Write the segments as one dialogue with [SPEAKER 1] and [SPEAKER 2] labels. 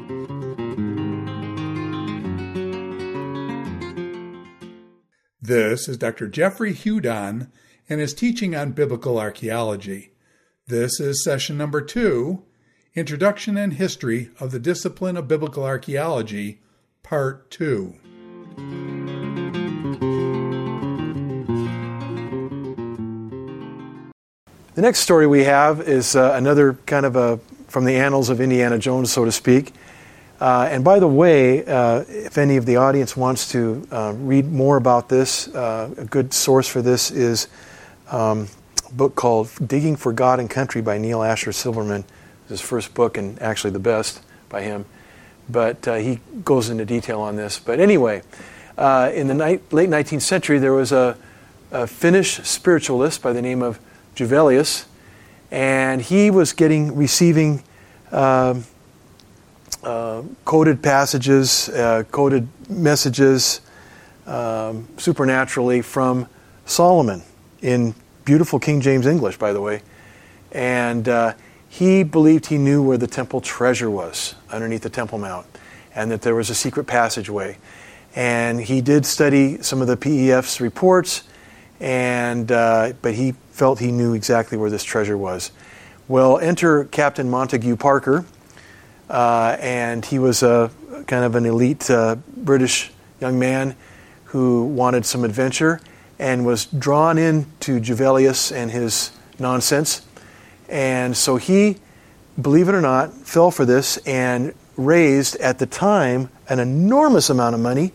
[SPEAKER 1] This is Dr. Jeffrey Hudon and his teaching on biblical archaeology. This is session number 2, Introduction and History of the Discipline of Biblical Archaeology, Part 2.
[SPEAKER 2] The next story we have is another kind of from the annals of Indiana Jones, so to speak. And by the way, if any of the audience wants to read more about this, a good source for this is a book called Digging for God and Country by Neil Asher Silverman. It's his first book and actually the best by him. But he goes into detail on this. But anyway, in the late 19th century, there was a Finnish spiritualist by the name of Juvelius, and he was receiving coded passages, coded messages supernaturally from Solomon in beautiful King James English, by the way. And he believed he knew where the temple treasure was underneath the Temple Mount, and that there was a secret passageway. And he did study some of the PEF's reports, but he felt he knew exactly where this treasure was. Well, enter Captain Montague Parker, and he was a kind of an elite British young man who wanted some adventure and was drawn into Juvelius and his nonsense. And so he, believe it or not, fell for this and raised, at the time, an enormous amount of money,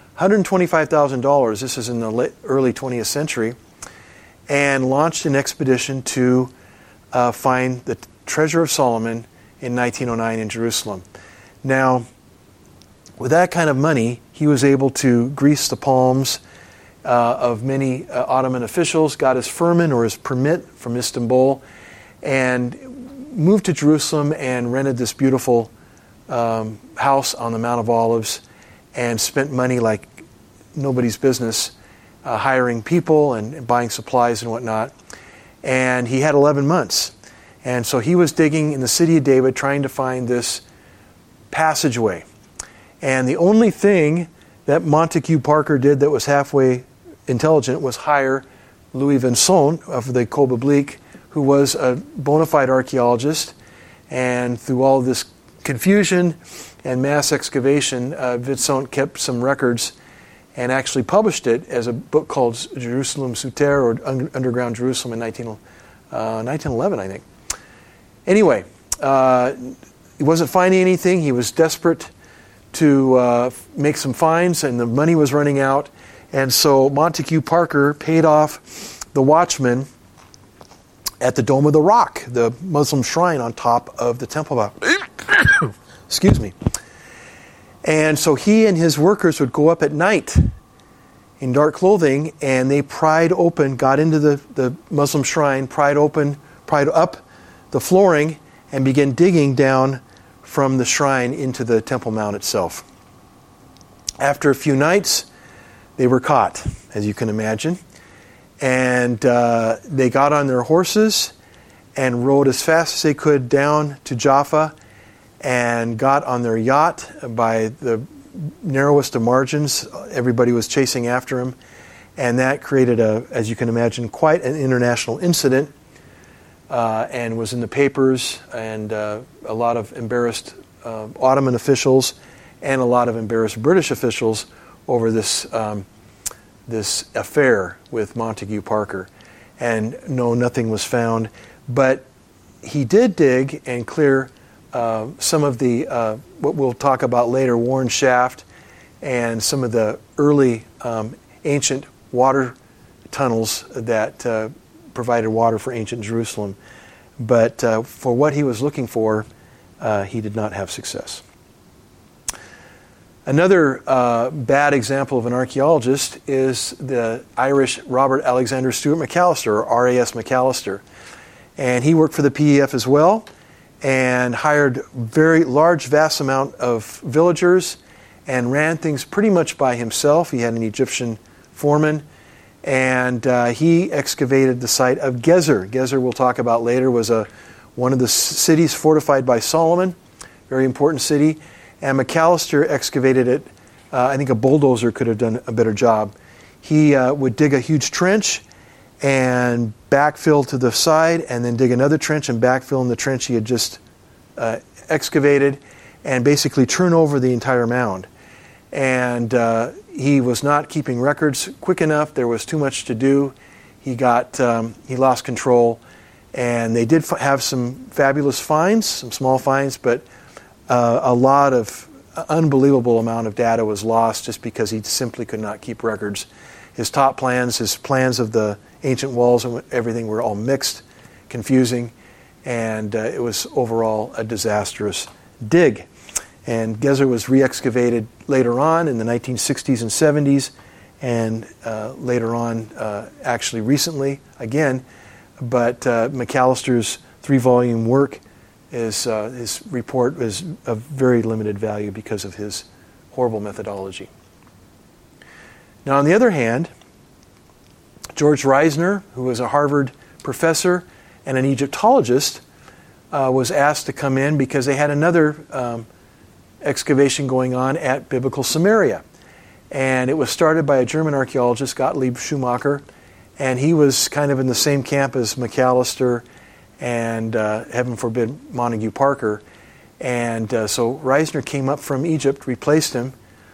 [SPEAKER 2] $125,000. This is in the early 20th century, and launched an expedition to find the treasure of Solomon in 1909 in Jerusalem. Now, with that kind of money, he was able to grease the palms of many Ottoman officials, got his firman or his permit from Istanbul, and moved to Jerusalem and rented this beautiful house on the Mount of Olives, and spent money like nobody's business, hiring people and buying supplies and whatnot. And he had 11 months. And so he was digging in the city of David, trying to find this passageway. And the only thing that Montague Parker did that was halfway intelligent was hire Louis Vincent of the Code Biblique, who was a bona fide archaeologist. And through all this confusion and mass excavation, Vincent kept some records and actually published it as a book called Jerusalem Souterre, or Underground Jerusalem, in 1911, I think. Anyway, he wasn't finding anything. He was desperate to make some finds, and the money was running out. And so Montague Parker paid off the watchman at the Dome of the Rock, the Muslim shrine on top of the Temple Mount. Excuse me. And so he and his workers would go up at night in dark clothing, and they got into the Muslim shrine, pried up the flooring, and began digging down from the shrine into the Temple Mount itself. After a few nights, they were caught, as you can imagine. And they got on their horses and rode as fast as they could down to Jaffa, and got on their yacht by the narrowest of margins. Everybody was chasing after him, and that created, as you can imagine, quite an international incident, and was in the papers, and a lot of embarrassed Ottoman officials and a lot of embarrassed British officials over this affair with Montague Parker. And no, nothing was found, but he did dig and clear some of the, what we'll talk about later, worn shaft, and some of the early ancient water tunnels that provided water for ancient Jerusalem. But for what he was looking for, he did not have success. Another bad example of an archaeologist is the Irish Robert Alexander Stewart McAllister, or R.A.S. McAllister. And he worked for the PEF as well, and hired very large, vast amount of villagers, and ran things pretty much by himself. He had an Egyptian foreman, and he excavated the site of Gezer. Gezer, we'll talk about later, was one of the cities fortified by Solomon very important city. And McAllister excavated it. I think a bulldozer could have done a better job. He would dig a huge trench and backfill to the side, and then dig another trench and backfill in the trench he had just excavated, and basically turn over the entire mound. And he was not keeping records quick enough. There was too much to do. He lost control, and they did have some fabulous finds, some small finds, but a lot of unbelievable amount of data was lost just because he simply could not keep records. His top plans, his plans of the ancient walls and everything were all mixed, confusing, and it was overall a disastrous dig. And Gezer was re-excavated later on in the 1960s and 70s, and later on, actually recently again. But McAllister's 3-volume work his report is of very limited value because of his horrible methodology. Now, on the other hand, George Reisner, who was a Harvard professor and an Egyptologist, was asked to come in because they had another excavation going on at biblical Samaria. And it was started by a German archaeologist, Gottlieb Schumacher, and he was kind of in the same camp as McAllister and, heaven forbid, Montague Parker. And so Reisner came up from Egypt, replaced him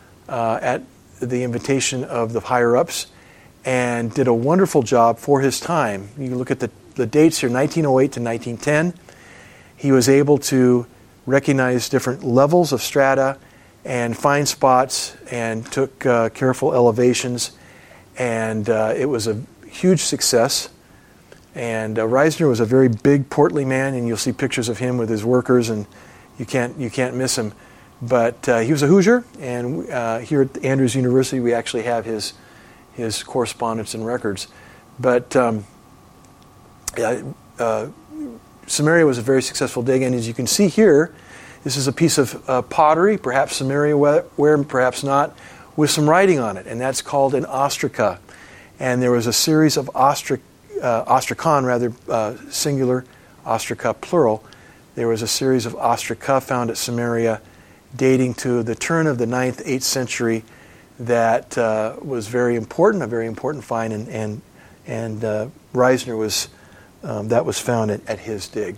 [SPEAKER 2] at the invitation of the higher-ups, and did a wonderful job for his time. You look at the dates here, 1908 to 1910. He was able to recognize different levels of strata and find spots, and took careful elevations, and it was a huge success. And Reisner was a very big, portly man, and you'll see pictures of him with his workers, and you can't miss him. But he was a Hoosier, and here at Andrews University we actually have his correspondence and records. But Samaria was a very successful dig, and as you can see here, this is a piece of pottery, perhaps Samaria ware, perhaps not, with some writing on it, and that's called an ostraca. And there was a series of ostracon, singular, ostraca plural. There was a series of ostraca found at Samaria dating to the turn of the 9th, 8th century that was very important, a very important find, and Reisner was, that was found at his dig.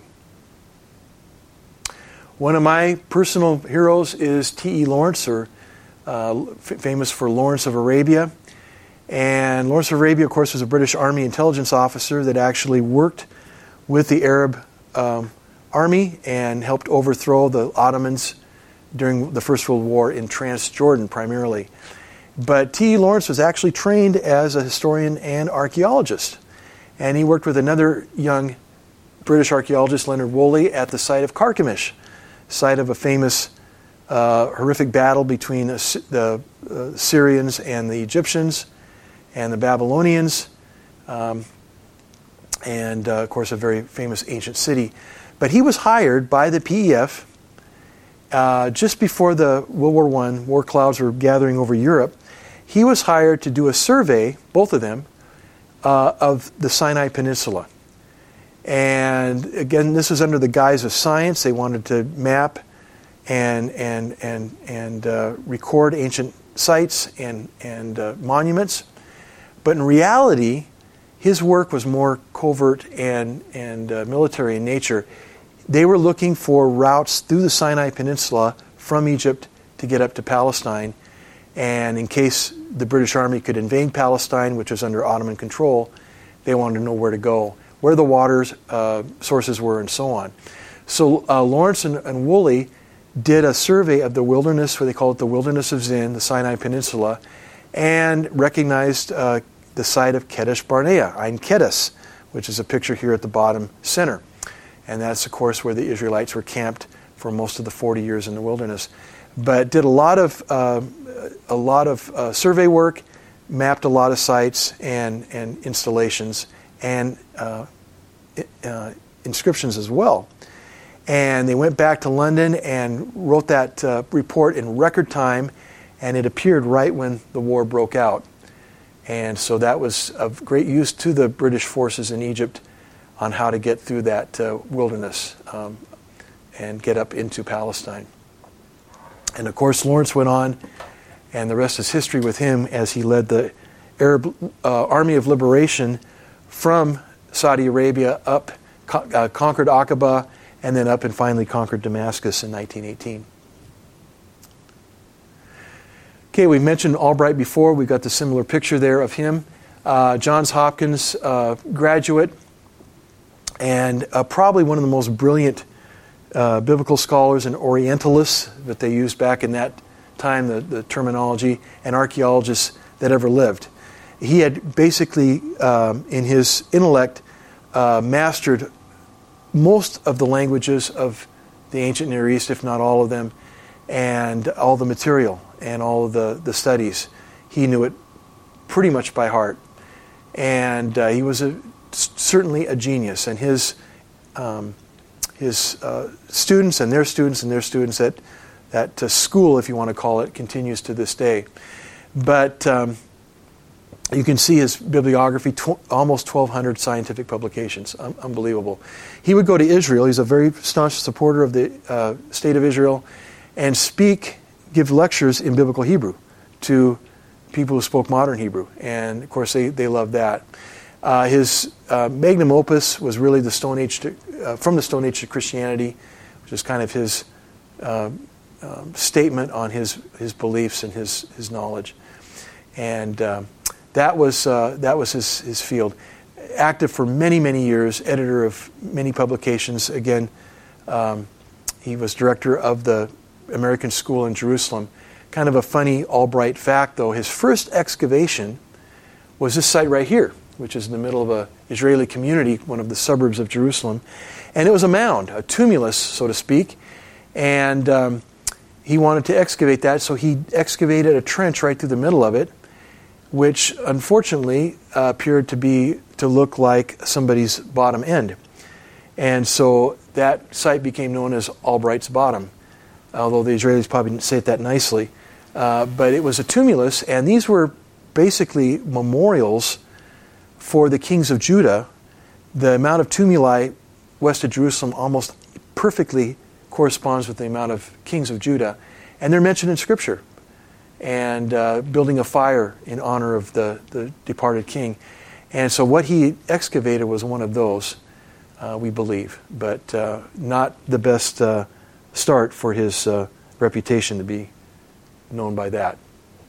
[SPEAKER 2] One of my personal heroes is T.E. Lawrence, or famous for Lawrence of Arabia. And Lawrence of Arabia, of course, was a British Army intelligence officer that actually worked with the Arab army and helped overthrow the Ottomans during the First World War in Transjordan primarily. But T.E. Lawrence was actually trained as a historian and archaeologist. And he worked with another young British archaeologist, Leonard Woolley, at the site of Carchemish, site of a famous horrific battle between the Syrians and the Egyptians and the Babylonians, and of course a very famous ancient city. But he was hired by the PEF just before the World War I war clouds were gathering over Europe. He was hired to do a survey, both of them, of the Sinai Peninsula. And again, this was under the guise of science. They wanted to map and record ancient sites and monuments. But in reality, his work was more covert and military in nature. They were looking for routes through the Sinai Peninsula from Egypt to get up to Palestine. And in case the British Army could invade Palestine, which was under Ottoman control, they wanted to know where to go, where the water sources were, and so on. So Lawrence and Woolley did a survey of the wilderness, where they call it the Wilderness of Zin, the Sinai Peninsula, and recognized the site of Kadesh Barnea, Ein Kedes, which is a picture here at the bottom center. And that's, of course, where the Israelites were camped for most of the 40 years in the wilderness. But did a lot of survey work, mapped a lot of sites and installations, and inscriptions as well. And they went back to London and wrote that report in record time, and it appeared right when the war broke out. And so that was of great use to the British forces in Egypt on how to get through that wilderness and get up into Palestine. And of course, Lawrence went on, and the rest is history with him as he led the Arab Army of Liberation from Saudi Arabia up, conquered Aqaba, and then up and finally conquered Damascus in 1918. Okay, we mentioned Albright before. We've got the similar picture there of him. Johns Hopkins graduate, and probably one of the most brilliant biblical scholars and Orientalists that they used back in that time, the terminology, and archaeologists that ever lived. He had basically, in his intellect, mastered most of the languages of the ancient Near East, if not all of them, and all the material and all of the studies. He knew it pretty much by heart. And he was certainly a genius. And his students and their students and their students at school, if you want to call it, continues to this day. But you can see his bibliography, almost 1,200 scientific publications. Unbelievable. He would go to Israel. He's a very staunch supporter of the State of Israel, and give lectures in biblical Hebrew to people who spoke modern Hebrew. And of course, they loved that. His magnum opus was really the Stone Age from the Stone Age to Christianity, which is kind of his statement on his beliefs and his knowledge. And that was his field. Active for many, many years, editor of many publications. Again, he was director of the American School in Jerusalem. Kind of a funny Albright fact, though. His first excavation was this site right here, which is in the middle of an Israeli community, one of the suburbs of Jerusalem. And it was a mound, a tumulus, so to speak. And he wanted to excavate that, so he excavated a trench right through the middle of it, which unfortunately appeared to look like somebody's bottom end. And so that site became known as Albright's Bottom, although the Israelis probably didn't say it that nicely. But it was a tumulus, and these were basically memorials for the kings of Judah. The amount of tumuli west of Jerusalem almost perfectly corresponds with the amount of kings of Judah. And they're mentioned in Scripture. And building a fire in honor of the departed king. And so what he excavated was one of those, we believe. But not the best start for his reputation to be known by that.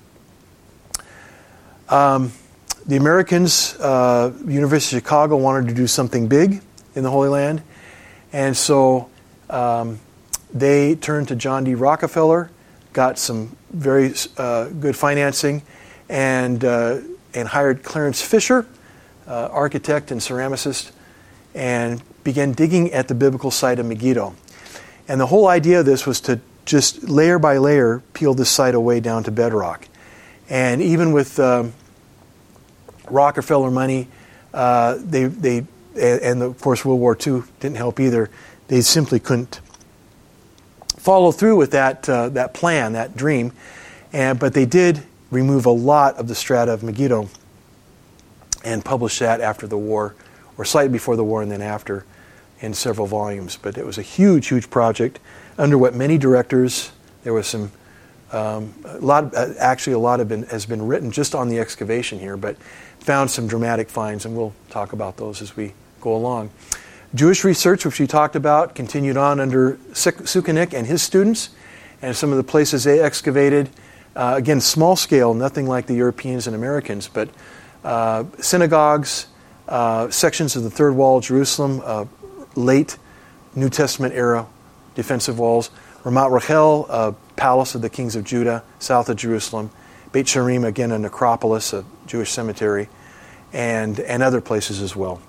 [SPEAKER 2] The Americans, University of Chicago, wanted to do something big in the Holy Land. And so they turned to John D. Rockefeller, got some very good financing, and hired Clarence Fisher, architect and ceramicist, and began digging at the biblical site of Megiddo. And the whole idea of this was to just layer by layer peel this site away down to bedrock. And even with Rockefeller money, and of course World War II didn't help either. They simply couldn't follow through with that plan, that dream. But they did remove a lot of the strata of Megiddo and publish that after the war, or slightly before the war and then after, in several volumes. But it was a huge, huge project. Underwent many directors. There was some, a lot has been written just on the excavation here, but found some dramatic finds, and we'll talk about those as we go along. Jewish research, which we talked about, continued on under Sukenik and his students, and some of the places they excavated. Again, small scale, nothing like the Europeans and Americans, but synagogues, sections of the Third Wall of Jerusalem, late New Testament era defensive walls, Ramat Rachel, a palace of the kings of Judah, south of Jerusalem, Beit Sharim, again a necropolis, a Jewish cemetery, and other places as well.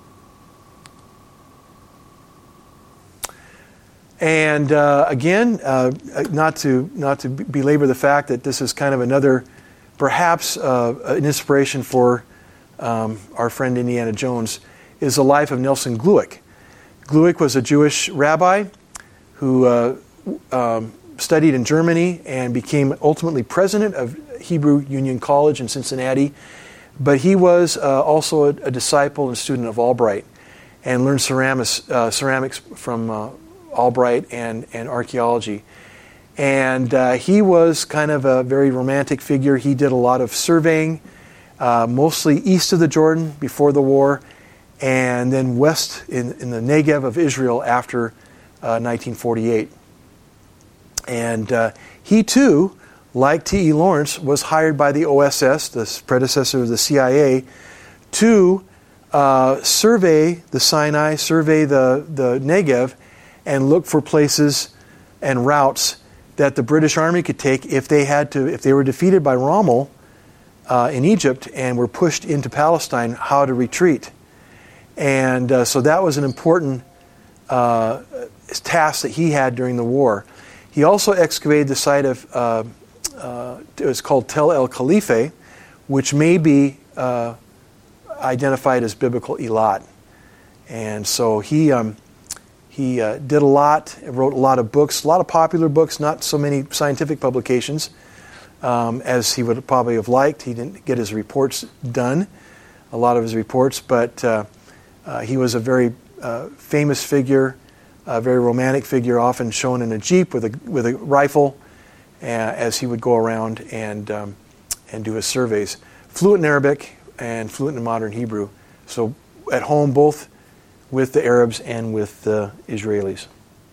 [SPEAKER 2] And again, not to belabor the fact that this is kind of another, perhaps an inspiration for our friend Indiana Jones, is the life of Nelson Glueck. Glueck was a Jewish rabbi who studied in Germany and became ultimately president of Hebrew Union College in Cincinnati. But he was also a disciple and student of Albright, and learned ceramics from Albright and archaeology. And he was kind of a very romantic figure. He did a lot of surveying, mostly east of the Jordan before the war, and then west in the Negev of Israel after 1948. And he too, like T.E. Lawrence, was hired by the OSS, the predecessor of the CIA, to survey the Sinai, survey the Negev, and look for places and routes that the British Army could take if they were defeated by Rommel in Egypt and were pushed into Palestine, how to retreat. And so that was an important task that he had during the war. He also excavated the site of, it was called Tel El Khalife, which may be identified as biblical Eilat. And so he did a lot, wrote a lot of books, a lot of popular books, not so many scientific publications as he would probably have liked. He didn't get his reports done, a lot of his reports, but he was a very famous figure, a very romantic figure, often shown in a jeep with a rifle as he would go around and do his surveys. Fluent in Arabic and fluent in modern Hebrew. So at home, both with the Arabs and with the Israelis.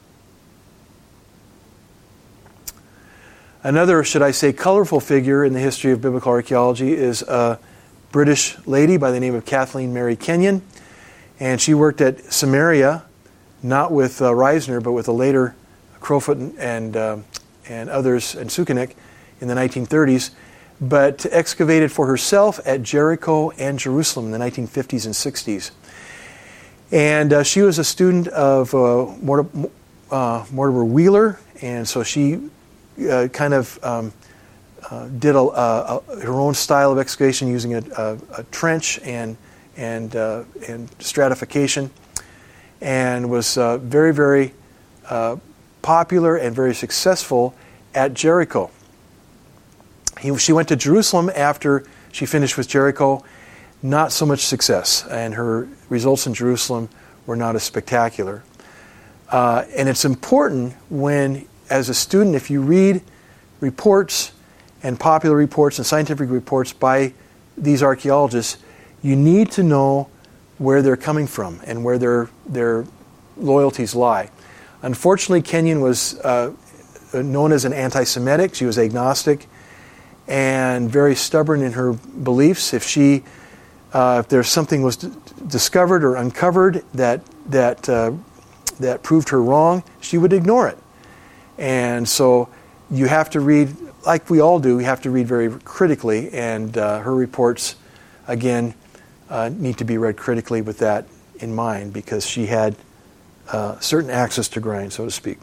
[SPEAKER 2] Another, should I say, colorful figure in the history of biblical archaeology is a British lady by the name of Kathleen Mary Kenyon. And she worked at Samaria, not with Reisner, but with a later Crowfoot and others, and Sukenik in the 1930s, but excavated for herself at Jericho and Jerusalem in the 1950s and 60s. And she was a student of Mortimer Wheeler, and so she kind of did her own style of excavation using a trench and stratification, and was very, very popular and very successful at Jericho. She went to Jerusalem after she finished with Jericho. Not so much success, and her results in Jerusalem were not as spectacular. And it's important when, as a student, if you read reports and popular reports and scientific reports by these archaeologists, you need to know where they're coming from and where their loyalties lie. Unfortunately, Kenyon was known as an anti-Semitic. She was agnostic and very stubborn in her beliefs. If there's something was discovered or uncovered that proved her wrong, she would ignore it. And so you have to read, like we all do, you have to read very critically, and her reports, again, need to be read critically with that in mind, because she had certain axes to grind, so to speak.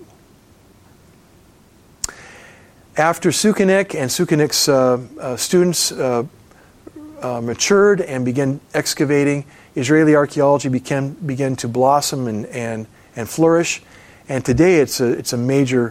[SPEAKER 2] After Sukenik and Sukenik's students matured and began excavating, Israeli archaeology began to blossom and flourish. And today it's a major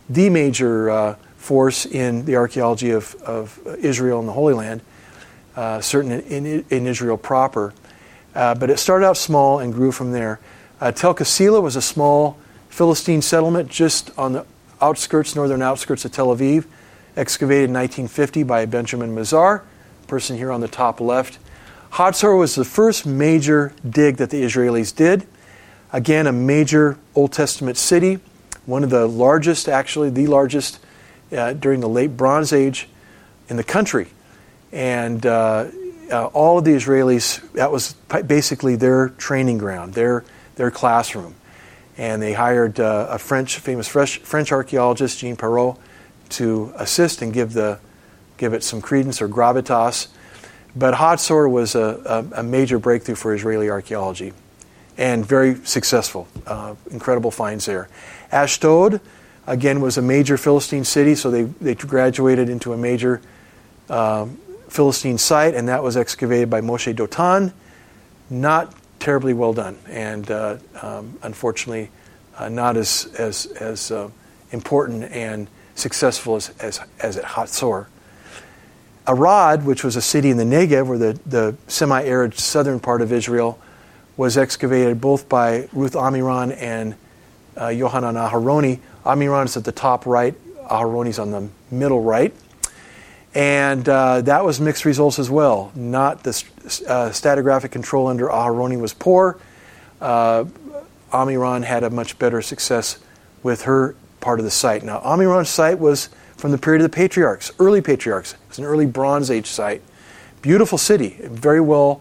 [SPEAKER 2] force in the archaeology of Israel and the Holy Land, certainly in Israel proper. But it started out small and grew from there. Tel Kasila was a small Philistine settlement just on the northern outskirts of Tel Aviv, excavated in 1950 by Benjamin Mazar, person here on the top left. Hatzor was the first major dig that the Israelis did. Again, a major Old Testament city, one of the largest, actually the largest during the late Bronze Age in the country. And all of the Israelis, that was basically their training ground, their classroom. And they hired a famous French archaeologist, Jean Perrot, to assist and give it some credence or gravitas. But Hatzor was a major breakthrough for Israeli archaeology, and very successful. Incredible finds there. Ashdod, again, was a major Philistine city, so they graduated into a major Philistine site, and that was excavated by Moshe Dotan. Not terribly well done, and unfortunately not as important and successful as at Hatzor. Arad, which was a city in the Negev, or the semi-arid southern part of Israel, was excavated both by Ruth Amiran and Yohanan Aharoni. Amiron is at the top right, Aharoni's on the middle right. And that was mixed results as well. Not the stratigraphic control under Aharoni was poor. Amiron had a much better success with her part of the site. Now, Amiron's site was from the period of the patriarchs, early patriarchs. It was an early Bronze Age site. Beautiful city, very well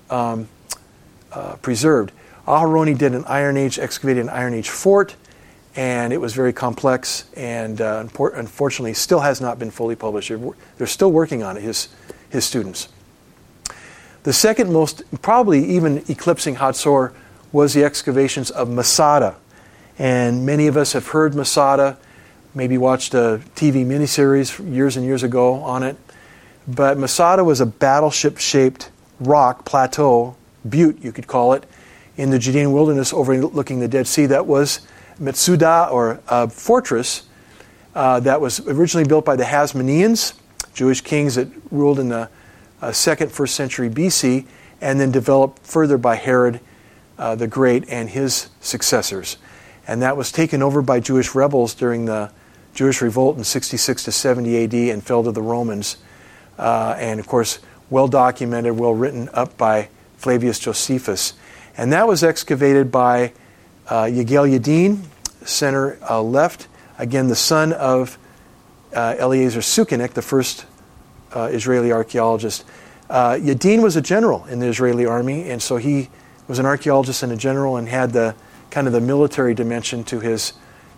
[SPEAKER 2] preserved. Aharoni did excavated an Iron Age fort, and it was very complex, and unfortunately still has not been fully published. They're still working on it, his students. The second most, probably even eclipsing Hatzor, was the excavations of Masada. And many of us have heard Masada, maybe watched a TV miniseries years and years ago on it. But Masada was a battleship-shaped rock, plateau, butte you could call it, in the Judean wilderness overlooking the Dead Sea. That was Metsuda, or a fortress that was originally built by the Hasmoneans, Jewish kings that ruled in the 1st century BC, and then developed further by Herod the Great and his successors. And that was taken over by Jewish rebels during the Jewish revolt in 66 to 70 AD and fell to the Romans. And of course, well documented, well written up by Flavius Josephus. And that was excavated by Yigael Yadin, center left, again the son of Eliezer Sukenik, the first Israeli archaeologist. Yadin was a general in the Israeli army, and so he was an archaeologist and a general and had the kind of the military dimension to his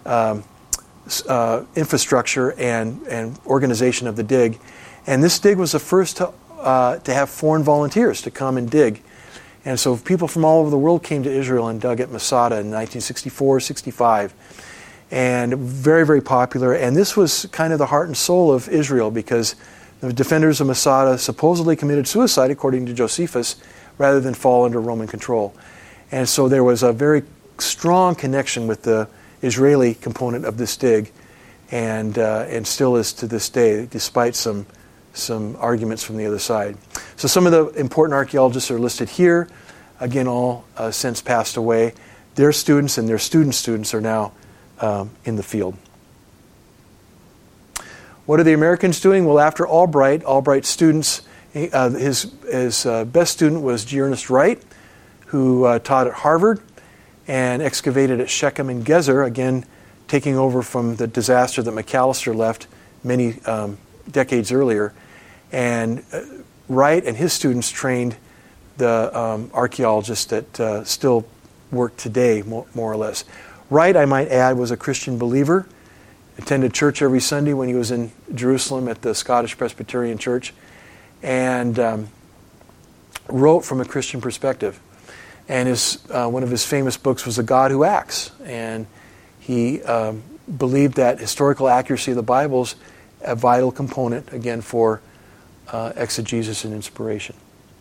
[SPEAKER 2] infrastructure and organization of the dig. And this dig was the first to have foreign volunteers to come and dig. And so people from all over the world came to Israel and dug at Masada in 1964, 65. And very, very popular. And this was kind of the heart and soul of Israel, because the defenders of Masada supposedly committed suicide, according to Josephus, rather than fall under Roman control. And so there was a very strong connection with the Israeli component of this dig, and still is to this day, despite some arguments from the other side. So some of the important archaeologists are listed here. Again, all since passed away. Their students and their students' students are now in the field. What are the Americans doing? Well, after Albright's students, his best student was G. Ernest Wright, who taught at Harvard and excavated at Shechem and Gezer, again taking over from the disaster that Macalister left many decades earlier. And Wright and his students trained the archaeologists that still work today, more or less. Wright, I might add, was a Christian believer, attended church every Sunday when he was in Jerusalem at the Scottish Presbyterian Church, and wrote from a Christian perspective. And one of his famous books was The God Who Acts. And he believed that historical accuracy of the Bible is a vital component, again, for exegesis and inspiration.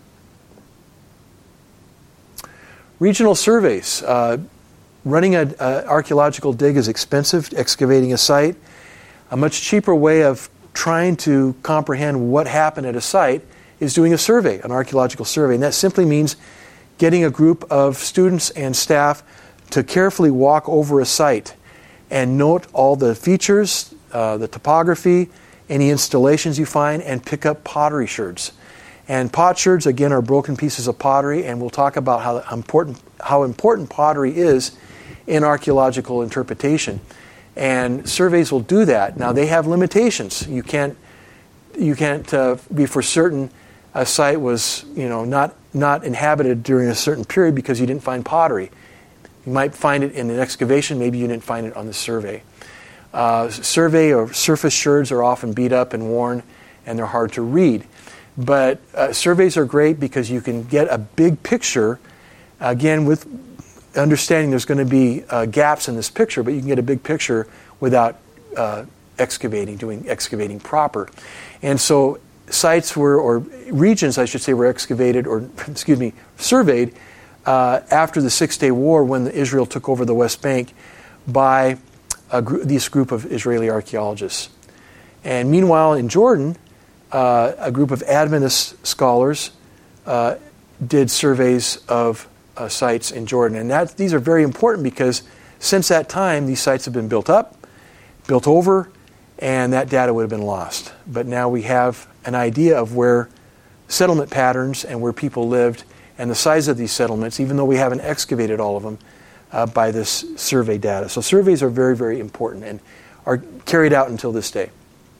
[SPEAKER 2] Regional surveys. Running an archaeological dig is expensive, excavating a site. A much cheaper way of trying to comprehend what happened at a site is doing a survey, an archaeological survey. And that simply means getting a group of students and staff to carefully walk over a site and note all the features, the topography, any installations you find, and pick up pottery sherds. And potsherds, again, are broken pieces of pottery, and we'll talk about how important pottery is in archaeological interpretation. And surveys will do that. Now, they have limitations. You can't be for certain a site was, not inhabited during a certain period because you didn't find pottery. You might find it in an excavation. Maybe you didn't find it on the survey. Survey or surface sherds are often beat up and worn, and they're hard to read. But surveys are great because you can get a big picture, again, with understanding there's going to be gaps in this picture, but you can get a big picture without doing excavating proper. And so sites or regions, I should say, were excavated, surveyed after the Six-Day War, when Israel took over the West Bank, by this group of Israeli archaeologists. And meanwhile, in Jordan, a group of Adventist scholars did surveys of sites in Jordan. And these are very important because Since that time, these sites have been built up, built over, and that data would have been lost. But now we have an idea of where settlement patterns and where people lived and the size of these settlements, even though we haven't excavated all of them, by this survey data. So surveys are very, very important and are carried out until this day.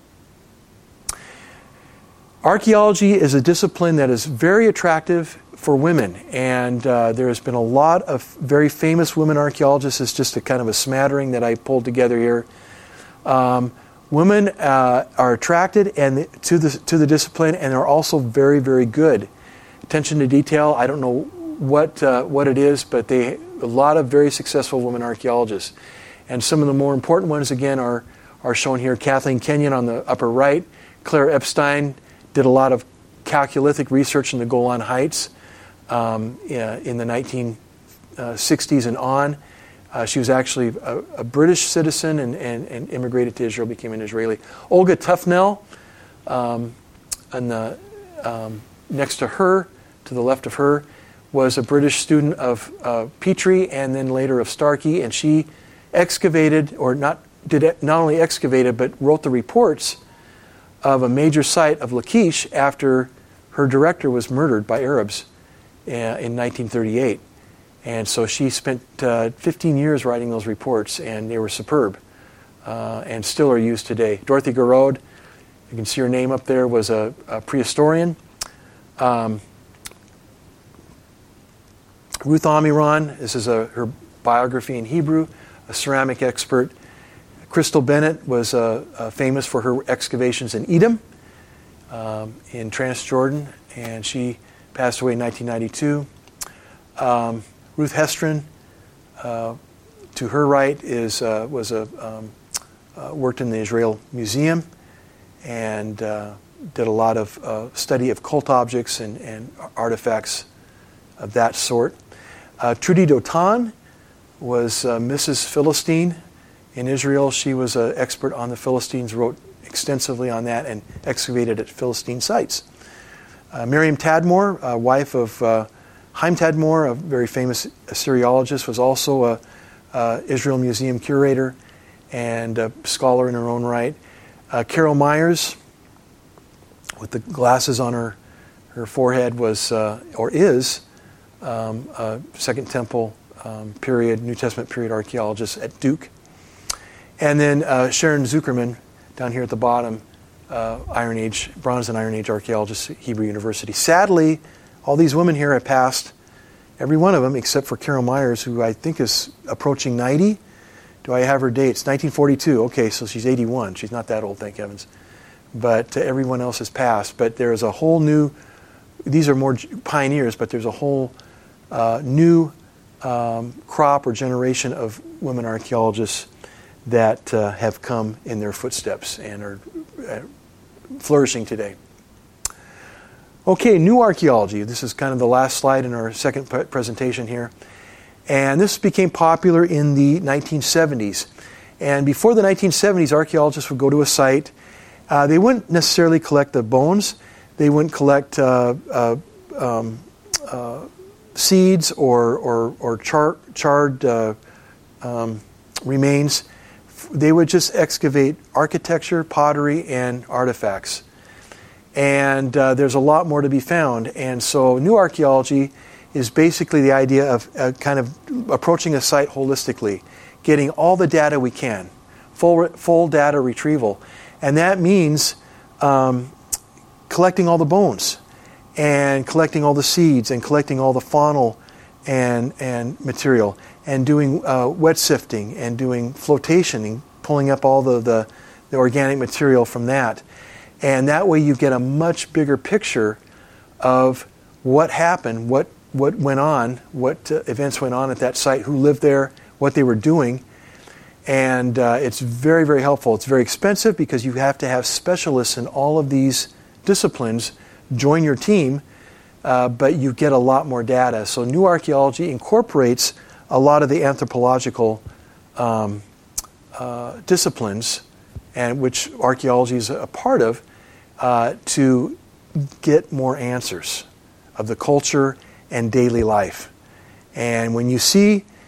[SPEAKER 2] Archaeology is a discipline that is very attractive for women, and there has been a lot of very famous women archaeologists. It's just a kind of a smattering that I pulled together here. Women are attracted to the discipline, and they're also very, very good. Attention to detail. I don't know what it is, but a lot of very successful women archaeologists, and some of the more important ones again are shown here. Kathleen Kenyon on the upper right. Claire Epstein did a lot of Chalcolithic research in the Golan Heights in the 1960s and on. She was actually a British citizen and immigrated to Israel, became an Israeli. Olga Tufnell, next to her, to the left of her, was a British student of Petrie and then later of Starkey, and she excavated, or not only excavated, but wrote the reports of a major site of Lachish after her director was murdered by Arabs in 1938. And so she spent 15 years writing those reports, and they were superb and still are used today. Dorothy Garrod, you can see her name up there, was a prehistorian. Ruth Amiron, this is her biography in Hebrew, a ceramic expert. Crystal Bennett was famous for her excavations in Edom, in Transjordan, and she passed away in 1992. Ruth Hestron, to her right, worked in the Israel Museum and did a lot of study of cult objects and artifacts of that sort. Trudy Dotan was Mrs. Philistine in Israel. She was an expert on the Philistines, wrote extensively on that, and excavated at Philistine sites. Miriam Tadmor, wife of Haim Tadmor, a very famous Assyriologist, was also a Israel Museum curator and a scholar in her own right. Carol Myers, with the glasses on her forehead, was or is a Second Temple period, New Testament period archaeologist at Duke. And then Sharon Zuckerman, down here at the bottom, Iron Age, Bronze and Iron Age archaeologist at Hebrew University. Sadly, all these women here have passed, every one of them, except for Carol Myers, who I think is approaching 90. Do I have her dates? 1942. Okay, so she's 81. She's not that old, thank heavens. But everyone else has passed. But there is a whole new, these are more pioneers, but there's a whole new crop or generation of women archaeologists that have come in their footsteps and are flourishing today. Okay, new archaeology. This is kind of the last slide in our second presentation here. And this became popular in the 1970s. And before the 1970s, archaeologists would go to a site. They wouldn't necessarily collect the bones. They wouldn't collect seeds or charred remains. They would just excavate architecture, pottery, and artifacts. And there's a lot more to be found. And so new archaeology is basically the idea of kind of approaching a site holistically, getting all the data we can, full data retrieval. And that means collecting all the bones and collecting all the seeds and collecting all the faunal and material and doing wet sifting and doing flotation and pulling up all the organic material from that. And that way you get a much bigger picture of what happened, what went on, what events went on at that site, who lived there, what they were doing. And it's very, very helpful. It's very expensive because you have to have specialists in all of these disciplines join your team, but you get a lot more data. So new archaeology incorporates a lot of the anthropological disciplines, and which archaeology is a part of, to get more answers of the culture and daily life. And when you see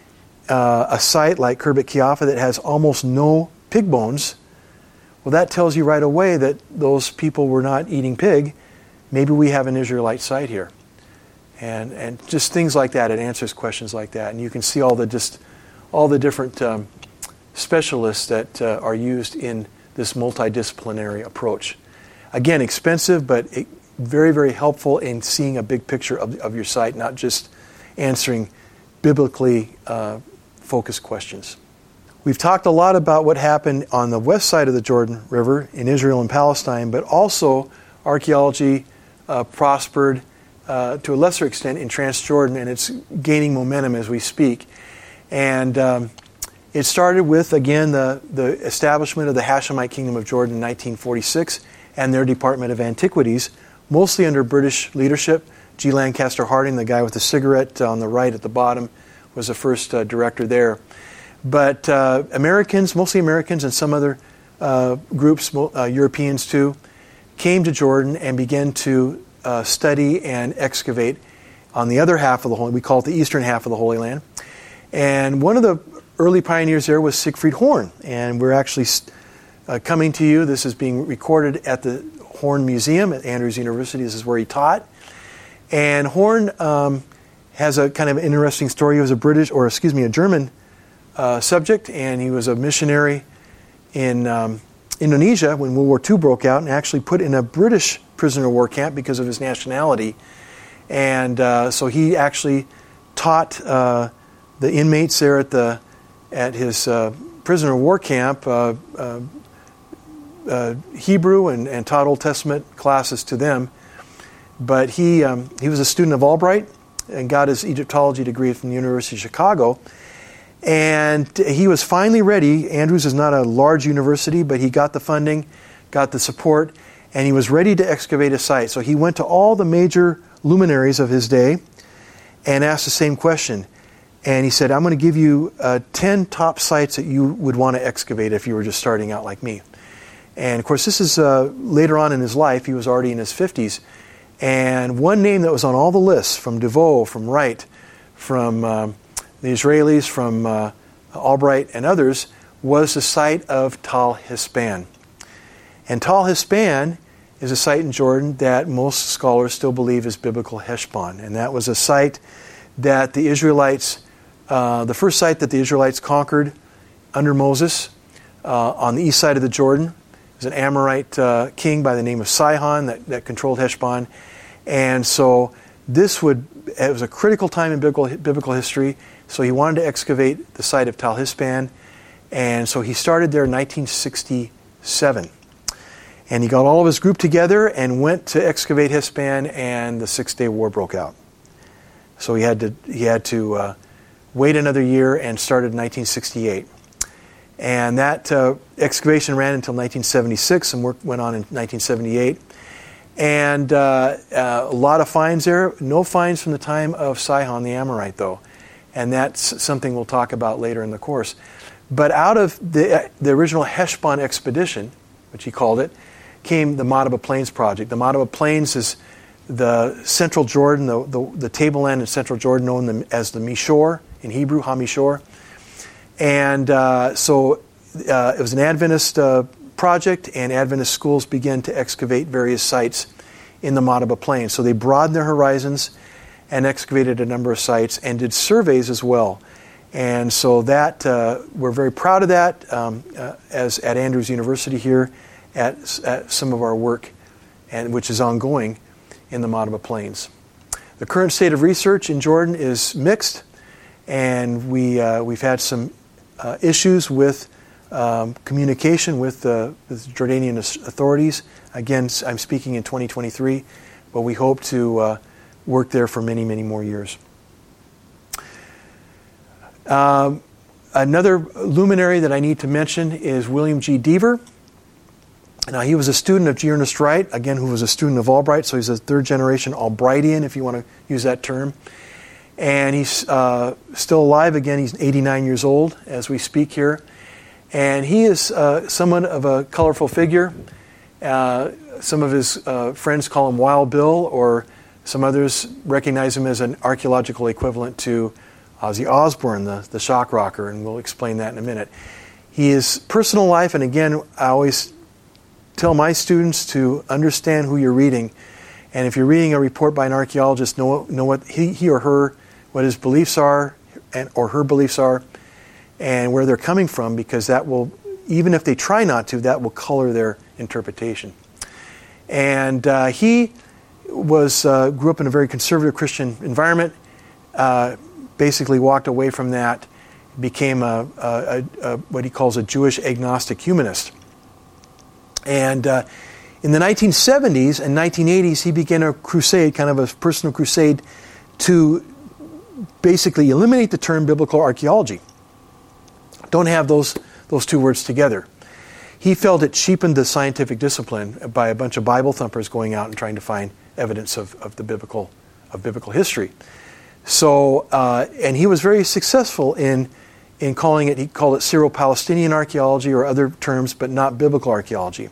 [SPEAKER 2] a site like Khirbet Qeiyafa that has almost no pig bones, well, that tells you right away that those people were not eating pig. Maybe we have an Israelite site here. And just things like that. It answers questions like that. And you can see all the different specialists that are used in this multidisciplinary approach. Again, expensive, but very, very helpful in seeing a big picture of your site, not just answering biblically focused questions. We've talked a lot about what happened on the west side of the Jordan River in Israel and Palestine, but also archaeology prospered to a lesser extent in Transjordan, and it's gaining momentum as we speak. And it started with, again, the establishment of the Hashemite Kingdom of Jordan in 1946 and their Department of Antiquities, mostly under British leadership. G. Lancaster Harding, the guy with the cigarette on the right at the bottom, was the first director there. But Americans, mostly Americans and some other groups, Europeans too, came to Jordan and began to study and excavate on the other half of the Holy Land. We call it the eastern half of the Holy Land. And one of the early pioneers there was Siegfried Horn. And we're actually coming to you. This is being recorded at the Horn Museum at Andrews University. This is where he taught. And Horn has a kind of interesting story. He was a German subject, and he was a missionary in Indonesia when World War II broke out, and actually put in a British prisoner of war camp because of his nationality. And so he actually taught the inmates there at his prisoner of war camp Hebrew and taught Old Testament classes to them. But he was a student of Albright and got his Egyptology degree from the University of Chicago. And he was finally ready. Andrews is not a large university, but he got the funding, got the support, and he was ready to excavate a site. So he went to all the major luminaries of his day and asked the same question. And he said, I'm going to give you 10 top sites that you would want to excavate if you were just starting out like me. And of course, this is later on in his life. He was already in his 50s. And one name that was on all the lists, from DeVoe, from Wright, from the Israelis, from Albright and others, was the site of Tal Hispan. And Tal Hispan is a site in Jordan that most scholars still believe is biblical Heshbon. And that was a site that the Israelites, the first site that the Israelites conquered under Moses on the east side of the Jordan. It was an Amorite king by the name of Sihon that controlled Heshbon. And so it was a critical time in biblical history. So he wanted to excavate the site of Tal Hispan. And so he started there in 1967. And he got all of his group together and went to excavate Hispan, and the Six-Day War broke out. So he had to wait another year and started in 1968. And that excavation ran until 1976, and work went on in 1978. And a lot of finds there. No finds from the time of Sihon the Amorite, though. And that's something we'll talk about later in the course. But out of the original Heshbon expedition, which he called it, came the Madaba Plains project. The Madaba Plains is the central Jordan, the tableland in central Jordan, known as the Mishor, in Hebrew, HaMishor. And so it was an Adventist project, and Adventist schools began to excavate various sites in the Madaba Plains. So they broadened their horizons and excavated a number of sites and did surveys as well. And so that we're very proud of that as at Andrews University here at some of our work, and which is ongoing in the Madaba Plains. The current state of research in Jordan is mixed, and we've had some issues with communication with the Jordanian authorities. Again, I'm speaking in 2023, but we hope to work there for many, many more years. Another luminary that I need to mention is William G. Deaver. Now, he was a student of G. Ernest Wright, again, who was a student of Albright, so he's a third-generation Albrightian, if you want to use that term. And he's still alive. Again, he's 89 years old as we speak here. And he is somewhat of a colorful figure. Some of his friends call him Wild Bill, or some others recognize him as an archaeological equivalent to Ozzy Osbourne, the shock rocker, and we'll explain that in a minute. His personal life, and again, I always tell my students to understand who you're reading. And if you're reading a report by an archaeologist, know what he or her, what his beliefs are, or her beliefs are, and where they're coming from, because that will, even if they try not to, that will color their interpretation. And he grew up in a very conservative Christian environment, basically walked away from that, became what he calls a Jewish agnostic humanist. And in the 1970s and 1980s, he began a crusade, kind of a personal crusade, to basically eliminate the term biblical archaeology. Don't have those two words together. He felt it cheapened the scientific discipline by a bunch of Bible thumpers going out and trying to find evidence of biblical history. So, and he was very successful in calling it. He called it Syro-Palestinian archaeology or other terms, but not biblical archaeology.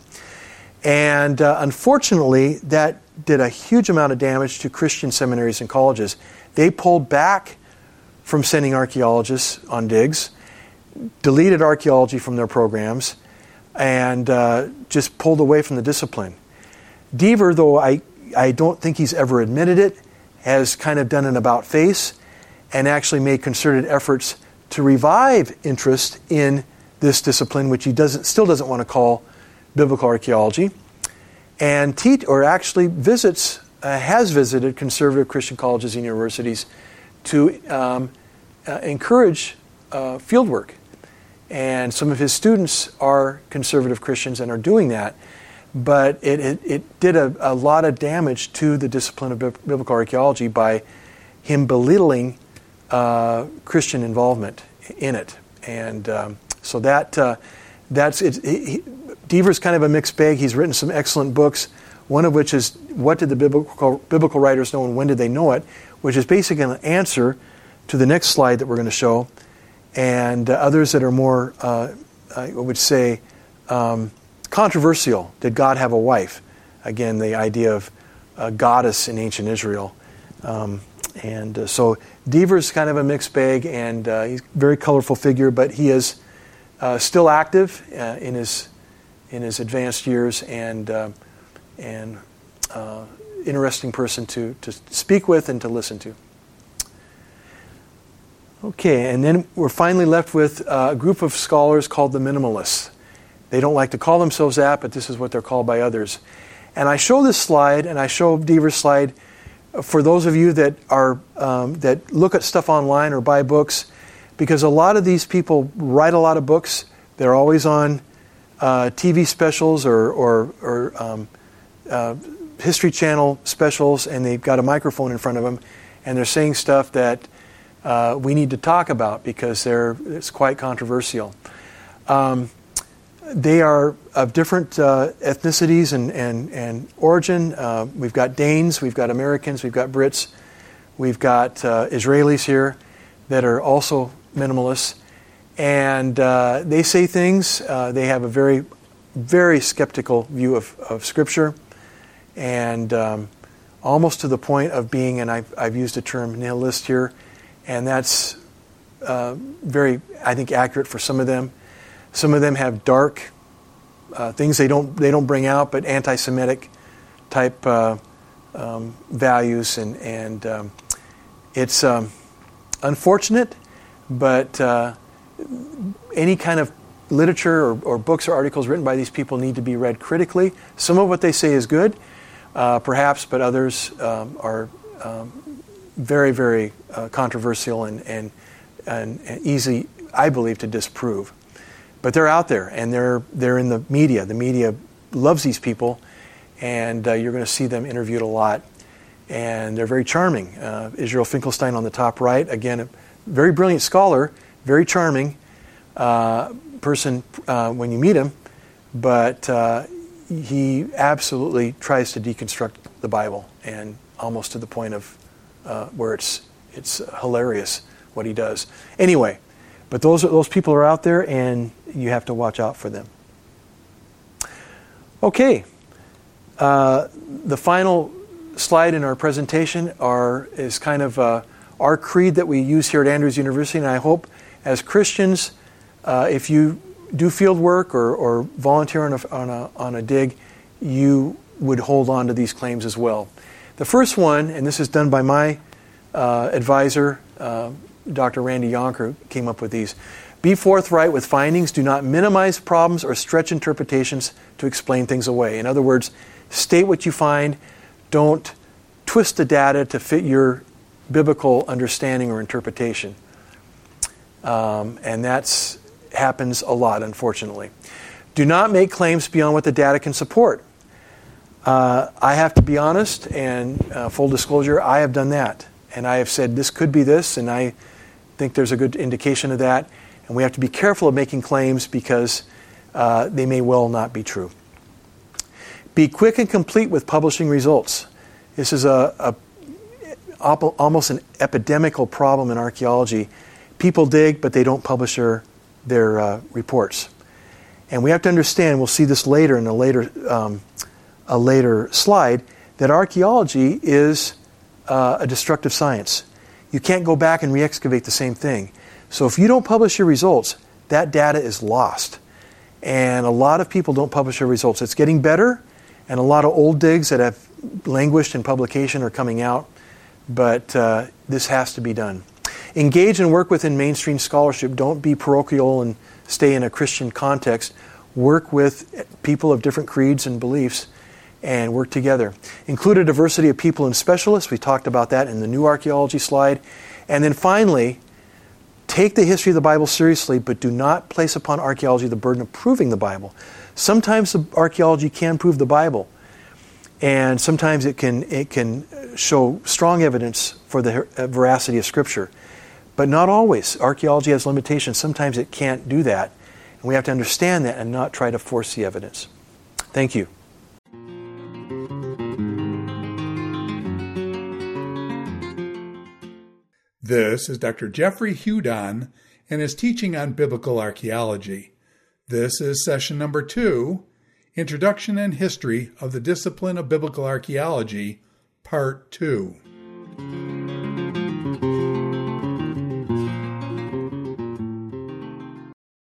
[SPEAKER 2] And unfortunately, that did a huge amount of damage to Christian seminaries and colleges. They pulled back from sending archaeologists on digs, deleted archaeology from their programs, and just pulled away from the discipline. Deaver, though I don't think he's ever admitted it, has kind of done an about-face and actually made concerted efforts to revive interest in this discipline, which he still doesn't want to call biblical archaeology, and actually has visited conservative Christian colleges and universities to encourage field work. And some of his students are conservative Christians and are doing that, but it did a lot of damage to the discipline of biblical archaeology by him belittling Christian involvement in it. And so that's it. Deaver's kind of a mixed bag. He's written some excellent books, one of which is What Did the Biblical Writers Know and When Did They Know It?, which is basically an answer to the next slide that we're going to show, and others that are more, I would say, controversial. Did God have a wife? Again, the idea of a goddess in ancient Israel. So Deaver's kind of a mixed bag, and he's a very colorful figure, but he is still active in his advanced years, and interesting person to speak with and to listen to. Okay, and then we're finally left with a group of scholars called the minimalists. They don't like to call themselves that, but this is what they're called by others. And I show this slide, and I show Deaver's slide for those of you that are that look at stuff online or buy books, because a lot of these people write a lot of books. They're always on TV specials or History Channel specials, and they've got a microphone in front of them, and they're saying stuff that we need to talk about because it's quite controversial. They are of different ethnicities and origin. We've got Danes, we've got Americans, we've got Brits, we've got Israelis here that are also minimalists. And they say things, they have a very, very skeptical view of Scripture, and almost to the point of being, and I've used the term nihilist here, and that's very, I think, accurate for some of them. Some of them have dark things they don't bring out, but anti-Semitic type values, and it's unfortunate, but any kind of literature or books or articles written by these people need to be read critically. Some of what they say is good, perhaps, but others are very, very controversial and easy, I believe, to disprove. But they're out there, and they're in the media. The media loves these people, and you're going to see them interviewed a lot. And they're very charming. Israel Finkelstein on the top right, again, a very brilliant scholar, very charming person when you meet him, but he absolutely tries to deconstruct the Bible, and almost to the point of where it's hilarious what he does. Anyway, but those people are out there, and you have to watch out for them. Okay, the final slide in our presentation is kind of our our creed that we use here at Andrews University, and I hope as Christians, if you do field work or volunteer on a dig, you would hold on to these claims as well. The first one, and this is done by my advisor, Dr. Randy Yonker, came up with these. Be forthright with findings. Do not minimize problems or stretch interpretations to explain things away. In other words, state what you find. Don't twist the data to fit your biblical understanding or interpretation. And that happens a lot, unfortunately. Do not make claims beyond what the data can support. I have to be honest and full disclosure, I have done that. And I have said this could be this, and I think there's a good indication of that. And we have to be careful of making claims because they may well not be true. Be quick and complete with publishing results. This is almost an epidemical problem in archaeology. People dig, but they don't publish their reports. And we have to understand, we'll see this later in a later slide, that archaeology is a destructive science. You can't go back and re-excavate the same thing. So if you don't publish your results, that data is lost. And a lot of people don't publish their results. It's getting better, and a lot of old digs that have languished in publication are coming out, but this has to be done. Engage and work within mainstream scholarship. Don't be parochial and stay in a Christian context. Work with people of different creeds and beliefs and work together. Include a diversity of people and specialists. We talked about that in the new archaeology slide. And then finally, take the history of the Bible seriously, but do not place upon archaeology the burden of proving the Bible. Sometimes the archaeology can prove the Bible, and sometimes it can show strong evidence for the veracity of Scripture. But not always. Archaeology has limitations. Sometimes it can't do that. And we have to understand that and not try to force the evidence. Thank you.
[SPEAKER 1] This is Dr. Jeffrey Hudon and his teaching on biblical archaeology. This is session number 2, Introduction and History of the Discipline of Biblical Archaeology, Part 2.